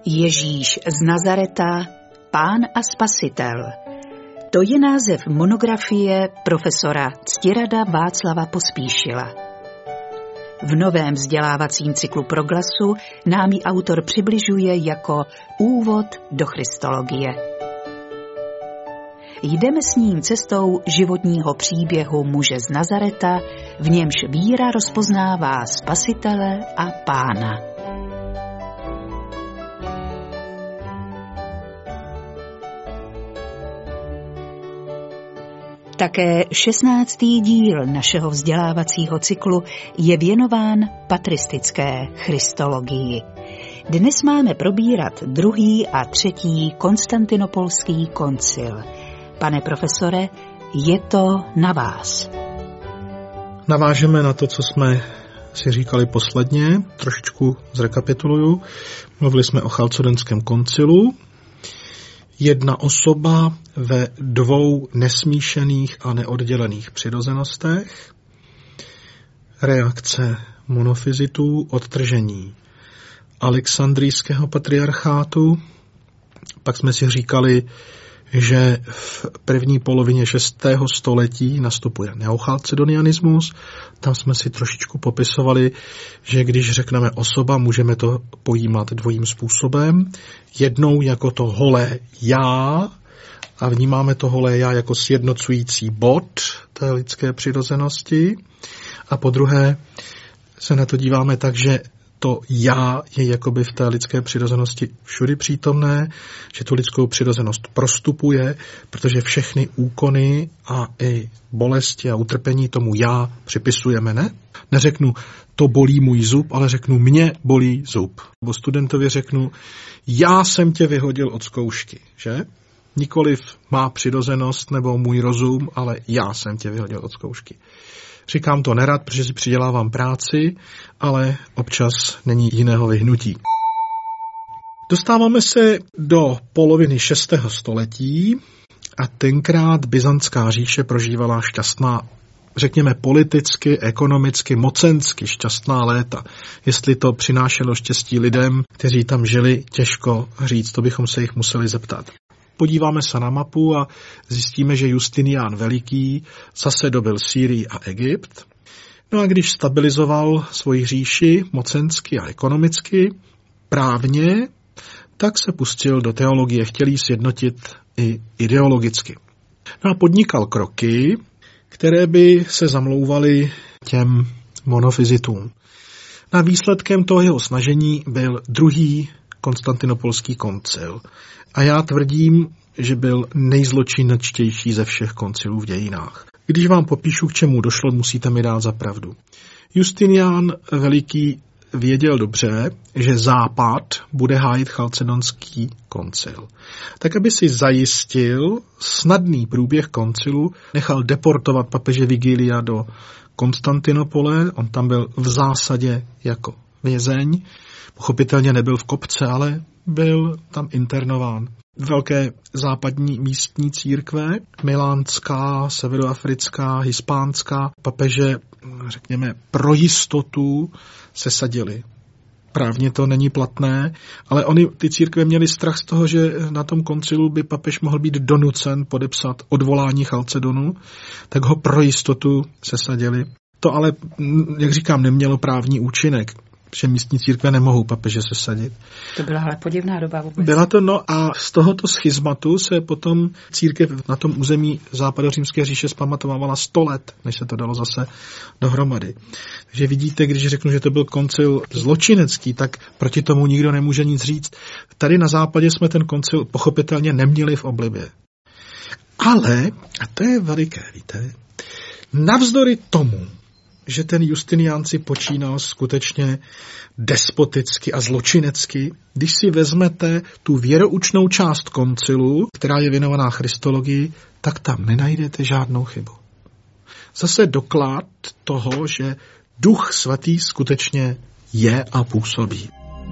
Ježíš z Nazareta, Pán a Spasitel. To je název monografie profesora Ctirada Václava Pospíšila. V novém vzdělávacím cyklu Proglasu nám ji autor přibližuje jako úvod do christologie. Jdeme s ním cestou životního příběhu muže z Nazareta, v němž víra rozpoznává Spasitele a Pána. Také 16. díl našeho vzdělávacího cyklu je věnován patristické christologii. Dnes máme probírat 2. a 3. Konstantinopolský koncil. Pane profesore, je to na vás. Navážeme na to, co jsme si říkali posledně, trošičku zrekapituluju. Mluvili jsme o Chalcedonském koncilu. Jedna osoba ve 2 nesmíšených a neoddělených přirozenostech, reakce monofizitů, odtržení Alexandrijského patriarchátu. Pak jsme si říkali, že v první polovině 6. století nastupuje neochalcedonianismus. Tam jsme si trošičku popisovali, že když řekneme osoba, můžeme to pojímat dvojím způsobem. Jednou jako to holé já a vnímáme to holé já jako sjednocující bod té lidské přirozenosti. A po druhé se na to díváme tak, že to já je jakoby v té lidské přirozenosti všudy přítomné, že tu lidskou přirozenost prostupuje, protože všechny úkony a i bolesti a utrpení tomu já připisujeme, ne? Neřeknu, to bolí můj zub, ale řeknu, mě bolí zub. Nebo studentovi řeknu, já jsem tě vyhodil od zkoušky, že? Nikoliv má přirozenost nebo můj rozum, ale já jsem tě vyhodil od zkoušky. Říkám to nerad, protože si přidělávám práci, ale občas není jiného vyhnutí. Dostáváme se do poloviny 6. století a tenkrát Byzantská říše prožívala šťastná, řekněme politicky, ekonomicky, mocensky šťastná léta. Jestli to přinášelo štěstí lidem, kteří tam žili, těžko říct, to bychom se jich museli zeptat. Podíváme se na mapu a zjistíme, že Justinián Veliký zase dobyl Sýrii a Egypt. No a když stabilizoval svoji říši mocensky a ekonomicky, právně, tak se pustil do teologie, chtěl jí sjednotit i ideologicky. No a podnikal kroky, které by se zamlouvaly těm monofizitům. A výsledkem toho jeho snažení byl 2. Konstantinopolský koncil. A já tvrdím, že byl nejzločinečtější ze všech koncilů v dějinách. Když vám popíšu, k čemu došlo, musíte mi dát za pravdu. Justinián Veliký věděl dobře, že Západ bude hájit Chalcedonský koncil. Tak, aby si zajistil snadný průběh koncilu, nechal deportovat papeže Vigilia do Konstantinopole. On tam byl v zásadě jako vězeň. Pochopitelně nebyl v kopce, ale byl tam internován. Velké západní místní církve, milánská, severoafrická, hispánská, papeže, řekněme, pro jistotu sesadili. Právně to není platné, ale ty církve měly strach z toho, že na tom koncilu by papež mohl být donucen podepsat odvolání Chalcedonu, tak ho pro jistotu sesadili. To ale, jak říkám, nemělo právní účinek, že místní církve nemohou papeže sesadit. To byla ale podivná doba vůbec. Byla to, no a z tohoto schizmatu se potom církev na tom území západořímské říše zpamatovávala 100 let, než se to dalo zase dohromady. Takže vidíte, když řeknu, že to byl koncil zločinecký, tak proti tomu nikdo nemůže nic říct. Tady na západě jsme ten koncil pochopitelně neměli v oblibě. Ale, a to je veliké, víte, navzdory tomu, že ten Justinián si počínal skutečně despoticky a zločinecky, když si vezmete tu věroučnou část koncilu, která je věnovaná christologii, tak tam nenajdete žádnou chybu. Zase doklad toho, že Duch Svatý skutečně je a působí.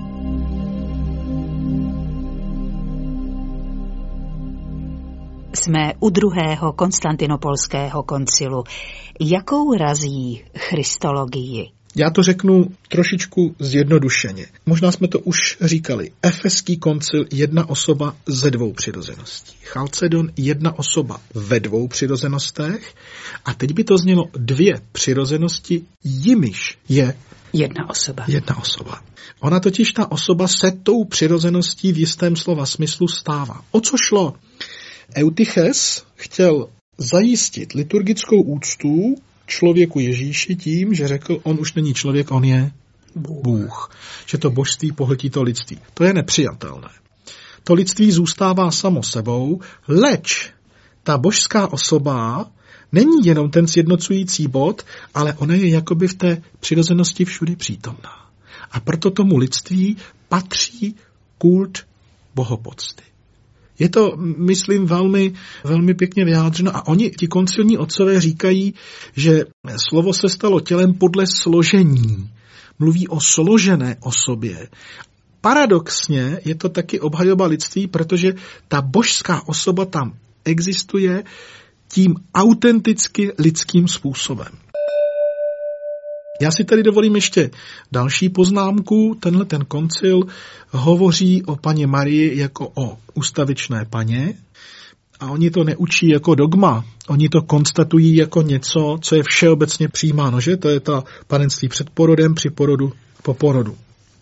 Jsme u 2. Konstantinopolského koncilu. Jakou razí christologii? Já to řeknu trošičku zjednodušeně. Možná jsme to už říkali. Efeský koncil, jedna osoba ze 2 přirozeností. Chalcedon, jedna osoba ve 2 přirozenostech. A teď by to znělo 2 přirozenosti, jimiž je jedna osoba. Jedna osoba. Ona totiž ta osoba se tou přirozeností v jistém slova smyslu stává. O co šlo? Eutyches chtěl zajistit liturgickou úctu člověku Ježíši tím, že řekl, on už není člověk, on je Bůh. Že to božství pohltí to lidství. To je nepřijatelné. To lidství zůstává samo sebou, leč ta božská osoba není jenom ten sjednocující bod, ale ona je jakoby v té přirozenosti všudy přítomná. A proto tomu lidství patří kult bohopocty. Je to, myslím, velmi, velmi pěkně vyjádřeno a oni, ti koncilní otcové, říkají, že slovo se stalo tělem podle složení. Mluví o složené osobě. Paradoxně je to taky obhajoba lidství, protože ta božská osoba tam existuje tím autenticky lidským způsobem. Já si tady dovolím ještě další poznámku. Tenhle ten koncil hovoří o Panně Marii jako o ustavičné paně a oni to neučí jako dogma. Oni to konstatují jako něco, co je všeobecně přijímáno, že? To je ta panenství před porodem, při porodu, po porodu.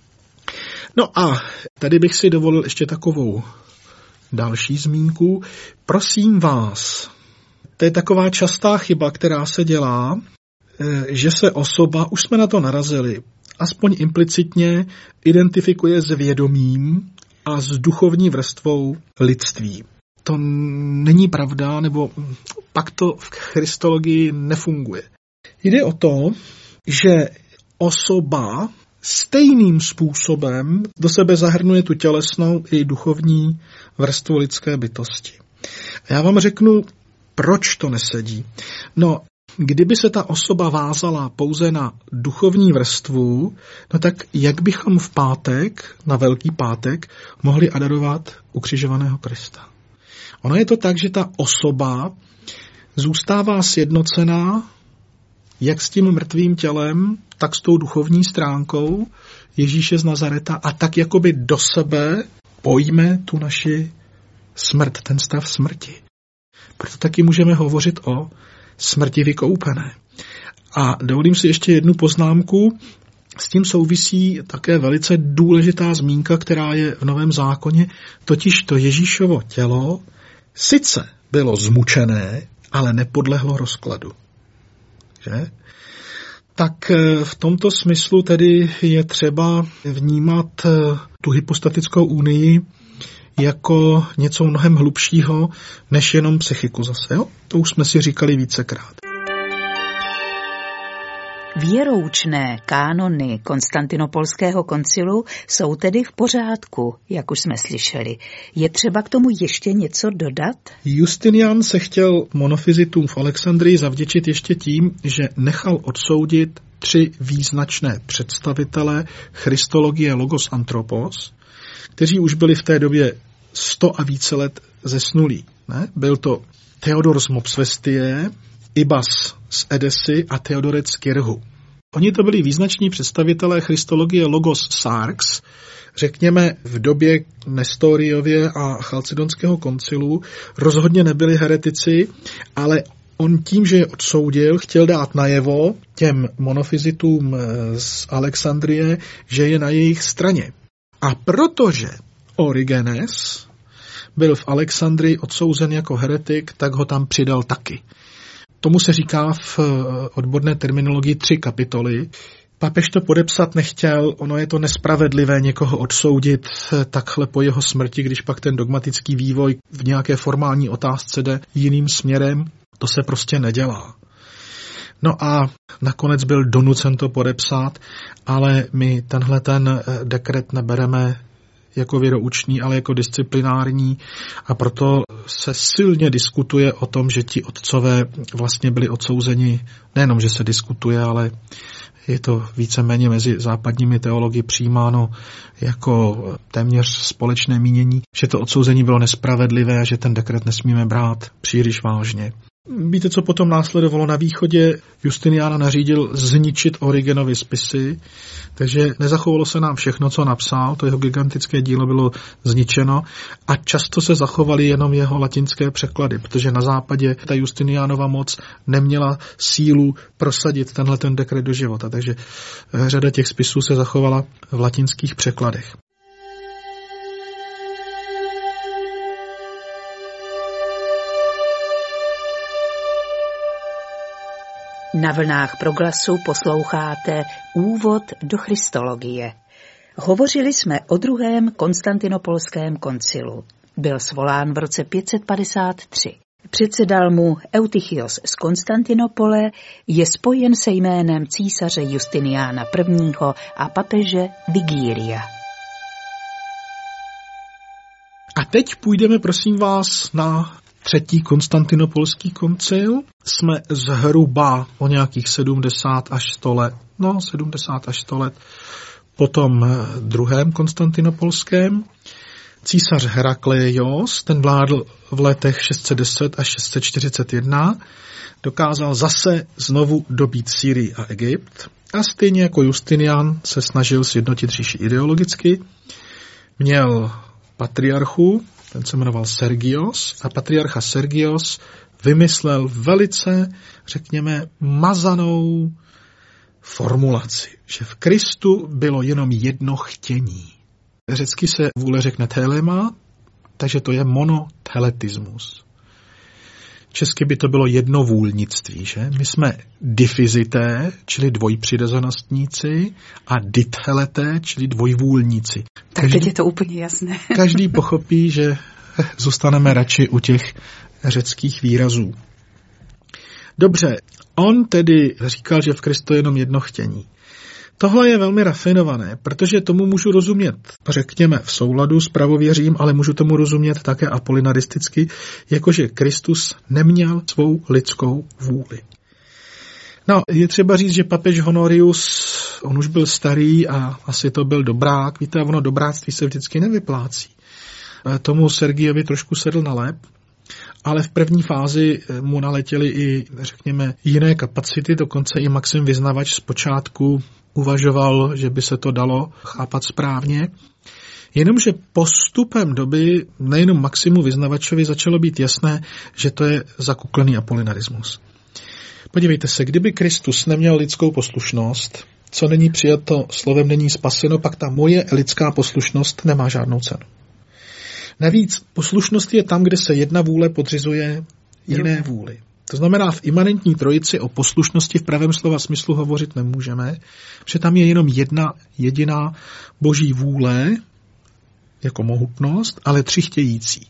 No a tady bych si dovolil ještě takovou další zmínku. Prosím vás, to je taková častá chyba, která se dělá, že se osoba, už jsme na to narazili, aspoň implicitně identifikuje s vědomím a s duchovní vrstvou lidství. To není pravda, nebo pak to v christologii nefunguje. Jde o to, že osoba stejným způsobem do sebe zahrnuje tu tělesnou i duchovní vrstvu lidské bytosti. A já vám řeknu, proč to nesedí. No, kdyby se ta osoba vázala pouze na duchovní vrstvu, no tak jak bychom v pátek, na Velký pátek, mohli adorovat ukřižovaného Krista? Ono je to tak, že ta osoba zůstává sjednocená jak s tím mrtvým tělem, tak s tou duchovní stránkou Ježíše z Nazareta a tak jakoby do sebe pojme tu naši smrt, ten stav smrti. Proto taky můžeme hovořit o smrti vykoupené. A dovolím si ještě jednu poznámku. S tím souvisí také velice důležitá zmínka, která je v Novém zákoně, totiž to Ježíšovo tělo sice bylo zmučené, ale nepodlehlo rozkladu. Že? Tak v tomto smyslu tedy je třeba vnímat tu hypostatickou unii jako něco mnohem hlubšího, než jenom psychiku zase. Jo? To už jsme si říkali vícekrát. Věroučné kánony Konstantinopolského koncilu jsou tedy v pořádku, jak už jsme slyšeli. Je třeba k tomu ještě něco dodat? Justinian se chtěl monofizitům v Alexandrii zavděčit ještě tím, že nechal odsoudit 3 význačné představitele christologie Logos Anthropos, kteří už byli v té době 100 a více let zesnulí. Ne? Byl to Theodor z Mopsvestie, Ibas z Edesy a Theodorec z Kirhu. Oni to byli význační představitelé christologie Logos Sarx, řekněme v době Nestoriově a Chalcedonského koncilu, rozhodně nebyli heretici, ale on tím, že je odsoudil, chtěl dát najevo těm monofizitům z Alexandrie, že je na jejich straně. A protože Origenes byl v Alexandrii odsouzen jako heretik, tak ho tam přidal taky. Tomu se říká v odborné terminologii 3 kapitoly. Papež to podepsat nechtěl, ono je to nespravedlivé někoho odsoudit takhle po jeho smrti, když pak ten dogmatický vývoj v nějaké formální otázce jde jiným směrem. To se prostě nedělá. No a nakonec byl donucen to podepsat, ale my tenhle ten dekret nebereme jako věroučný, ale jako disciplinární a proto se silně diskutuje o tom, že ti otcové vlastně byli odsouzeni, nejenom, že se diskutuje, ale je to víceméně mezi západními teology přijímáno jako téměř společné mínění, že to odsouzení bylo nespravedlivé a že ten dekret nesmíme brát příliš vážně. Víte, co potom následovalo na východě? Justinian nařídil zničit Origenovy spisy, takže nezachovalo se nám všechno, co napsal, to jeho gigantické dílo bylo zničeno a často se zachovaly jenom jeho latinské překlady, protože na západě ta Justinianova moc neměla sílu prosadit ten dekret do života, takže řada těch spisů se zachovala v latinských překladech. Na vlnách Proglasu posloucháte Úvod do Christologie. Hovořili jsme o druhém konstantinopolském koncilu. Byl svolán v roce 553. Předsedal mu Eutychios z Konstantinopole, je spojen se jménem císaře Justiniana I. a papeže Vigília. A teď půjdeme, prosím vás, na třetí konstantinopolský koncil. Jsme zhruba o nějakých 70 až 100 let. No, 70 až 100 let po tom druhém konstantinopolském. Císař Herakleios, ten vládl v letech 610 až 641, dokázal zase znovu dobít Sýrii a Egypt a stejně jako Justinian se snažil sjednotit říši ideologicky. Měl patriarchu, ten se jmenoval Sergios, a patriarcha Sergios vymyslel velice, řekněme, mazanou formulaci, že v Kristu bylo jenom jedno chtění. Řecky se vůle řekne telema, takže to je monotheletismus. Česky by to bylo jednovůlnictví, že? My jsme difizité, čili dvojpřirozenostníci, a ditheleté, čili dvojvůlníci. Tak teď je to úplně jasné. Každý pochopí, že zůstaneme radši u těch řeckých výrazů. Dobře, on tedy říkal, že v Kristu je jenom jedno chtění. Tohle je velmi rafinované, protože tomu můžu rozumět, řekněme, v souladu s pravověřím, ale můžu tomu rozumět také apolinaristicky, jakože Kristus neměl svou lidskou vůli. No, je třeba říct, že papež Honorius, on už byl starý a asi to byl dobrák. Víte, ono dobráctví se vždycky nevyplácí. Tomu Sergiovi trošku sedl na lep, ale v první fázi mu naletěly i, řekněme, jiné kapacity, dokonce i Maxim Vyznavač zpočátku uvažoval, že by se to dalo chápat správně. Jenomže postupem doby nejenom Maximu Vyznavačovi začalo být jasné, že to je zakuklený apolinarismus. Podívejte se, kdyby Kristus neměl lidskou poslušnost, co není přijato slovem není spaseno, pak ta moje lidská poslušnost nemá žádnou cenu. Navíc poslušnost je tam, kde se jedna vůle podřizuje jiné vůli. To znamená, v imanentní trojici o poslušnosti v pravém slova smyslu hovořit nemůžeme, protože tam je jenom jedna jediná boží vůle, jako mohutnost, ale tři chtějící.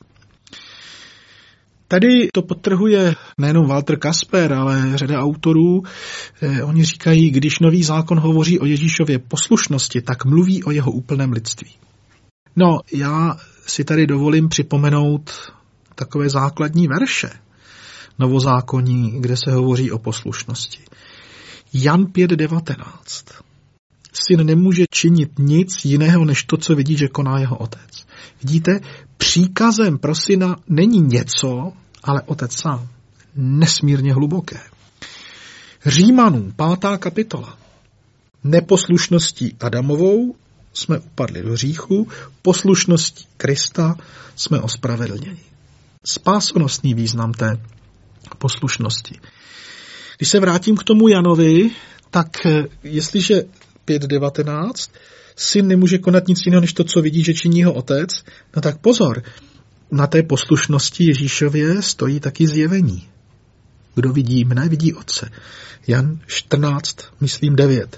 Tady to podtrhuje nejenom Walter Kasper, ale řada autorů. Oni říkají, když nový zákon hovoří o Ježíšově poslušnosti, tak mluví o jeho úplném lidství. No, já si tady dovolím připomenout takové základní verše novozákonní, kde se hovoří o poslušnosti. Jan 5:19. Syn nemůže činit nic jiného, než to, co vidí, že koná jeho otec. Vidíte, příkazem pro syna není něco, ale otec sám. Nesmírně hluboké. Římanům 5. kapitola. Neposlušností Adamovou jsme upadli do hříchu, poslušností Krista jsme ospravedlněni. Spásonosný význam té poslušnosti. Když se vrátím k tomu Janovi, tak jestliže 5:19, syn nemůže konat nic jiného, než to, co vidí, že činí ho otec, no tak pozor, na té poslušnosti Ježíšově stojí taky zjevení. Kdo vidí mne, vidí otce. Jan 14, myslím 9.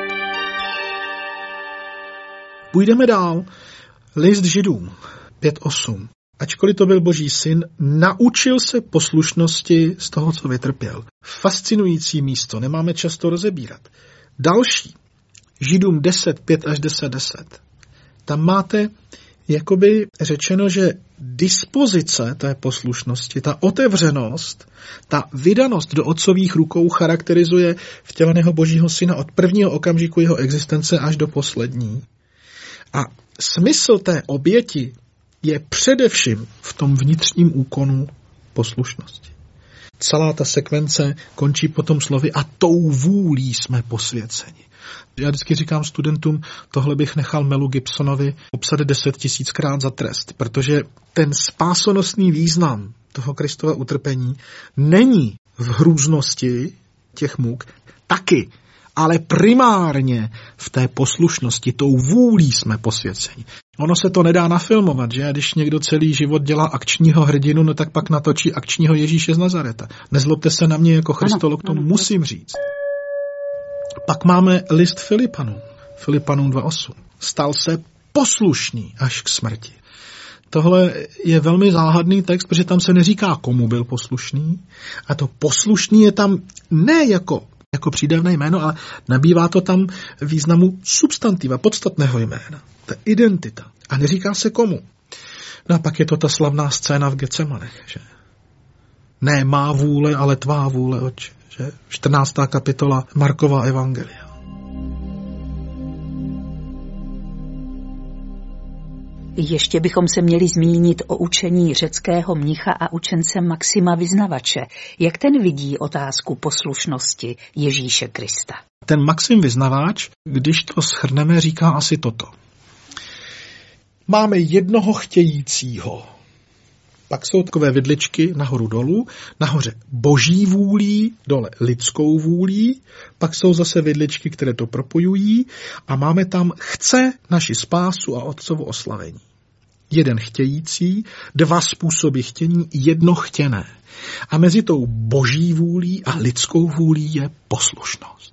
Půjdeme dál. List Židům 5:8. Ačkoliv to byl Boží syn, naučil se poslušnosti z toho, co vytrpěl. Fascinující místo, nemáme často rozebírat. Další, Židům 10:5 až 10:10. Tam máte jakoby řečeno, že dispozice té poslušnosti, ta otevřenost, ta vydanost do otcových rukou charakterizuje vtěleného Božího syna od prvního okamžiku jeho existence až do poslední. A smysl té oběti je především v tom vnitřním úkonu poslušnosti. celá ta sekvence končí potom slovy a tou vůlí jsme posvěceni. Já vždycky říkám studentům, tohle bych nechal Melu Gibsonovi obsat 10 000krát za trest, protože ten spásonosný význam toho Kristova utrpení není v hrůznosti těch muk, taky, ale primárně v té poslušnosti, tou vůlí jsme posvěceni. Ono se to nedá nafilmovat, že? Když někdo celý život dělá akčního hrdinu, no tak pak natočí akčního Ježíše z Nazareta. Nezlobte se na mě jako christolog, to musím říct. Pak máme list Filipanům 2.8. Stal se poslušný až k smrti. Tohle je velmi záhadný text, protože tam se neříká, komu byl poslušný. A to poslušný je tam ne jako přídavné jméno, ale nabývá to tam významu substantiva, podstatného jména. To je identita. A neříká se komu. No a pak je to ta slavná scéna v Getsemanech, že? Ne má vůle, ale tvá vůle, Otče. Že? 14. kapitola Markova evangelia. Ještě bychom se měli zmínit o učení řeckého mnicha a učence Maxima Vyznavače. Jak ten vidí otázku poslušnosti Ježíše Krista? Ten Maxim Vyznavač, když to shrneme, říká asi toto. Máme jednoho chtějícího. Pak jsou takové vidličky nahoru dolů, nahoře boží vůlí, dole lidskou vůlí, pak jsou zase vidličky, které to propojují a máme tam chce naši spásu a otcovo oslavení. Jeden chtějící, dva způsoby chtění, jedno chtěné. A mezi tou boží vůlí a lidskou vůlí je poslušnost.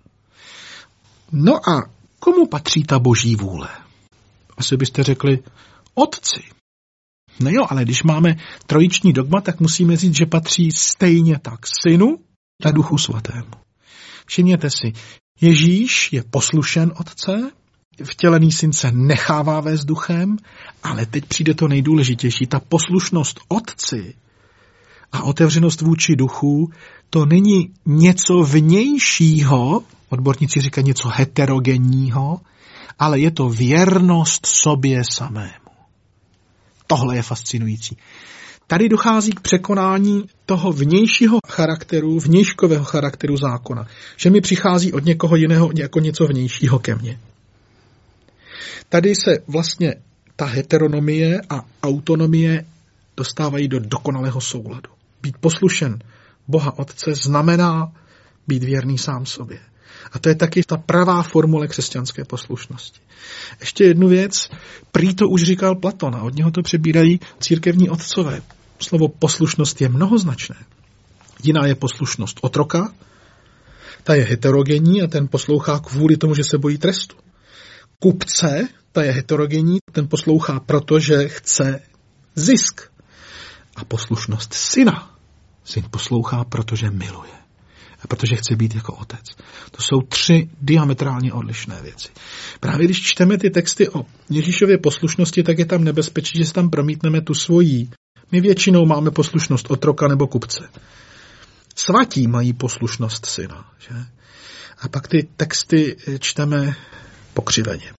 No a komu patří ta boží vůle? Asi byste řekli otci. No jo, ale když máme trojiční dogma, tak musíme říct, že patří stejně tak Synu a Duchu Svatému. Všimněte si, Ježíš je poslušen Otce, vtělený Syn se nechává vést duchem, ale teď přijde to nejdůležitější. Ta poslušnost Otci a otevřenost vůči duchu, to není něco vnějšího, odborníci říkají něco heterogenního, ale je to věrnost sobě samému. Tohle je fascinující. Tady dochází k překonání toho vnějšího charakteru, vnějškového charakteru zákona. Že mi přichází od někoho jiného jako něco vnějšího ke mně. Tady se vlastně ta heteronomie a autonomie dostávají do dokonalého souladu. Být poslušen Boha Otce znamená být věrný sám sobě. A to je taky ta pravá formule křesťanské poslušnosti. Ještě jednu věc, prý to už říkal Platon a od něho to přebírají církevní otcové. Slovo poslušnost je mnohoznačné. Jiná je poslušnost otroka, ta je heterogenní a ten poslouchá kvůli tomu, že se bojí trestu. Kupce, ta je heterogenní, ten poslouchá, protože chce zisk. A poslušnost syna. Syn poslouchá, protože miluje. A protože chce být jako otec. To jsou 3 diametrálně odlišné věci. Právě když čteme ty texty o Ježíšově poslušnosti, tak je tam nebezpečí, že si tam promítneme tu svojí. My většinou máme poslušnost otroka nebo kupce. Svatí mají poslušnost syna. Že? A pak ty texty čteme pokřiveně.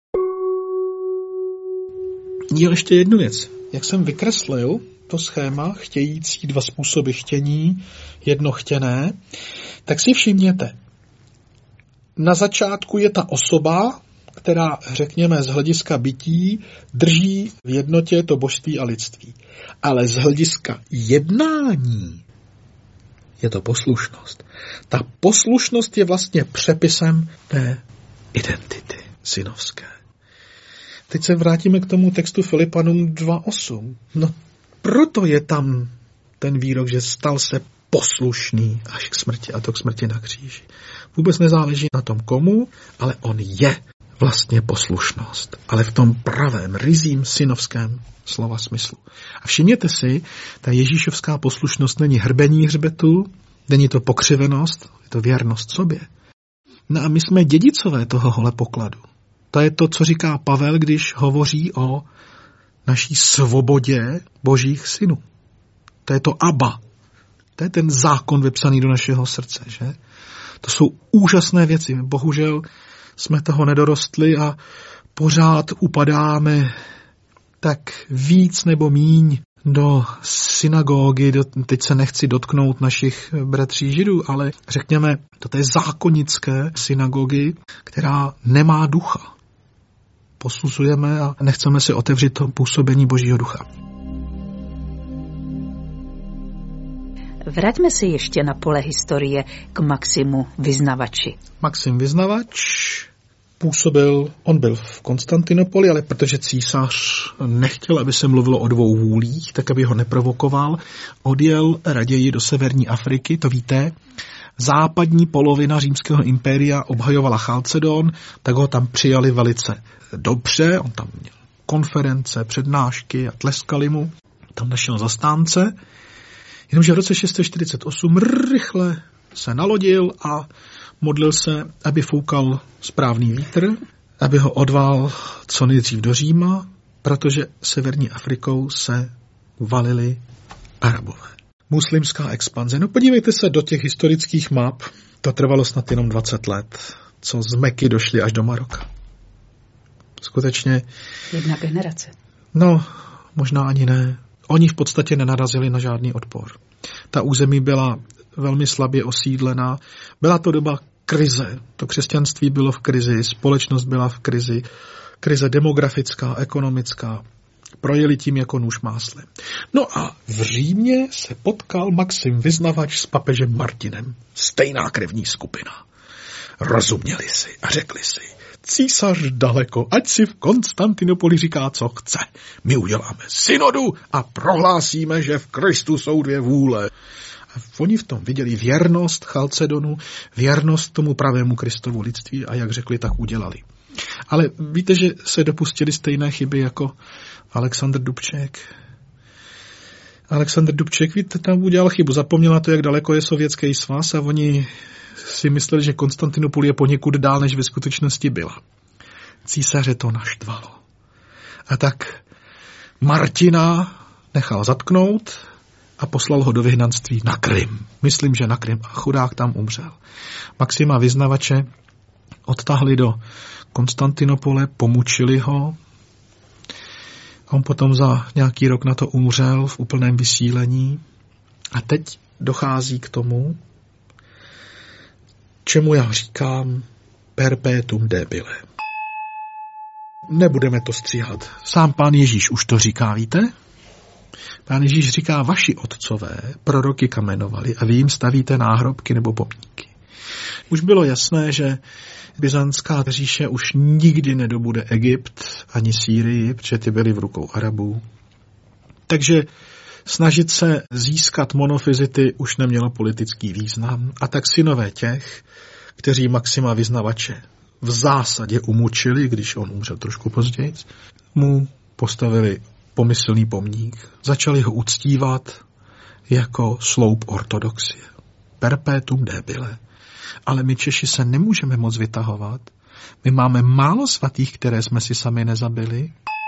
Je ještě jednu věc. Jak jsem vykreslil to schéma chtějící, 2 způsoby chtění, jedno chtěné, tak si všimněte. Na začátku je ta osoba, která, řekněme, z hlediska bytí drží v jednotě to božství a lidství. Ale z hlediska jednání je to poslušnost. Ta poslušnost je vlastně přepisem té identity synovské. Teď se vrátíme k tomu textu Filipanům 2.8. No, proto je tam ten výrok, že stal se poslušný až k smrti, a to k smrti na kříži. Vůbec nezáleží na tom komu, ale on je vlastně poslušnost. Ale v tom pravém, ryzím synovském slova smyslu. A všimněte si, ta ježíšovská poslušnost není hrbení hřbetu, není to pokřivenost, je to věrnost sobě. No a my jsme dědicové tohohle pokladu. To je to, co říká Pavel, když hovoří o naší svobodě božích synů. To je to Abba. To je ten zákon vypsaný do našeho srdce, že? To jsou úžasné věci. My bohužel jsme toho nedorostli a pořád upadáme tak víc nebo míň do synagogy, teď se nechci dotknout našich bratří židů, ale řekněme do té zákonické synagogy, která nemá ducha. Posuzujeme a nechceme si otevřít to působení Božího ducha. Vraťme se ještě na pole historie k Maximu Vyznavači. Maxim Vyznavač působil, on byl v Konstantinopoli, ale protože císař nechtěl, aby se mluvilo o dvou vůlích, tak aby ho neprovokoval, odjel raději do severní Afriky, to víte. Západní polovina římského impéria obhajovala Chalcedon, tak ho tam přijali velice dobře, on tam měl konference, přednášky a tleskali mu, tam našel zastánce, jenomže v roce 648 rychle se nalodil a modlil se, aby foukal správný vítr, aby ho odval co nejdřív do Říma, protože severní Afrikou se valili Arabové. Muslimská expanze. No podívejte se do těch historických map, to trvalo snad jenom 20 let, co z Meky došli až do Maroka. Skutečně... Jedna generace. No, možná ani ne. Oni v podstatě nenarazili na žádný odpor. Ta území byla velmi slabě osídlená. Byla to doba krize. To křesťanství bylo v krizi, společnost byla v krizi, krize demografická, ekonomická. Projeli tím jako nůž máslem. No a v Římě se potkal Maxim Vyznavač s papežem Martinem. Stejná krevní skupina. Rozuměli si a řekli si, císař daleko, ať si v Konstantinopoli říká, co chce. My uděláme synodu a prohlásíme, že v Kristu jsou dvě vůle. A oni v tom viděli věrnost Chalcedonu, věrnost tomu pravému Kristovu lidství a jak řekli, tak udělali. Ale víte, že se dopustili stejné chyby jako Alexandr Dubček. Alexandr Dubček, víte, tam udělal chybu. Zapomněl na to, jak daleko je Sovětský svaz a oni si mysleli, že Konstantinopol je poněkud dál, než ve skutečnosti byla. Císaře to naštvalo. A tak Martina nechal zatknout a poslal ho do vyhnanství na Krym. Myslím, že na Krym. A chudák tam umřel. Maxima Vyznavače odtahli do Konstantinopole, pomučili ho. On potom za nějaký rok na to umřel v úplném vysílení. A teď dochází k tomu, čemu já říkám perpetuum debile. Nebudeme to stříhat. Sám pán Ježíš už to říká, víte? Pán Ježíš říká, vaši otcové proroky kamenovali a vy jim stavíte náhrobky nebo pomníky. Už bylo jasné, že byzantská říše už nikdy nedobude Egypt ani Sýrii, protože ty byly v rukou Arabů. Takže snažit se získat monofizity už nemělo politický význam. A tak synové těch, kteří Maxima Vyznavače v zásadě umučili, když on umřel trošku později, mu postavili pomyslný pomník. Začali ho uctívat jako sloup ortodoxie. Perpetuum debile. Ale my Češi se nemůžeme moc vytahovat. My máme málo svatých, které jsme si sami nezabili.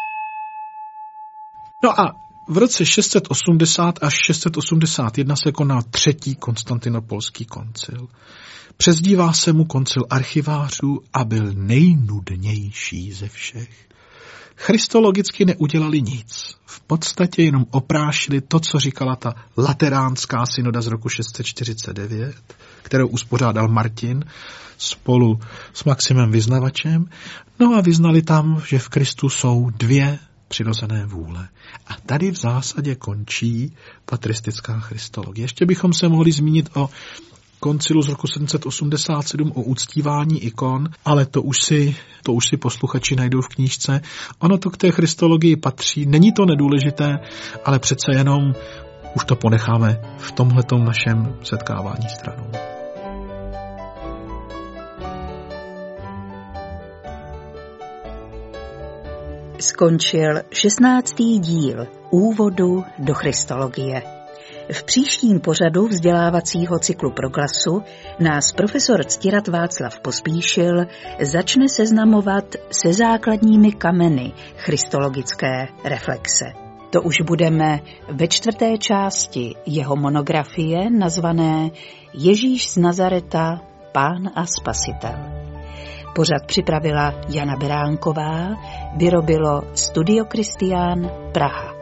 No a v roce 680 až 681 se konal třetí konstantinopolský koncil. Přezdívá se mu koncil archivářů a byl nejnudnější ze všech. Christologicky neudělali nic. V podstatě jenom oprášili to, co říkala ta lateránská synoda z roku 649, kterou uspořádal Martin spolu s Maximem Vyznavačem. No a vyznali tam, že v Kristu jsou dvě přirozené vůle. A tady v zásadě končí patristická christologie. Ještě bychom se mohli zmínit o koncilu z roku 787 o uctívání ikon, ale to už si posluchači najdou v knížce. Ono to k té christologii patří, není to nedůležité, ale přece jenom už to ponecháme v tomhletom našem setkávání stranou. Skončil 16. díl Úvodu do christologie. V příštím pořadu vzdělávacího cyklu Proglasu nás profesor Ctirad Václav Pospíšil začne seznamovat se základními kameny christologické reflexe. To už budeme ve 4. části jeho monografie nazvané Ježíš z Nazareta, Pán a Spasitel. Pořad připravila Jana Beránková, vyrobilo Studio Kristián, Praha.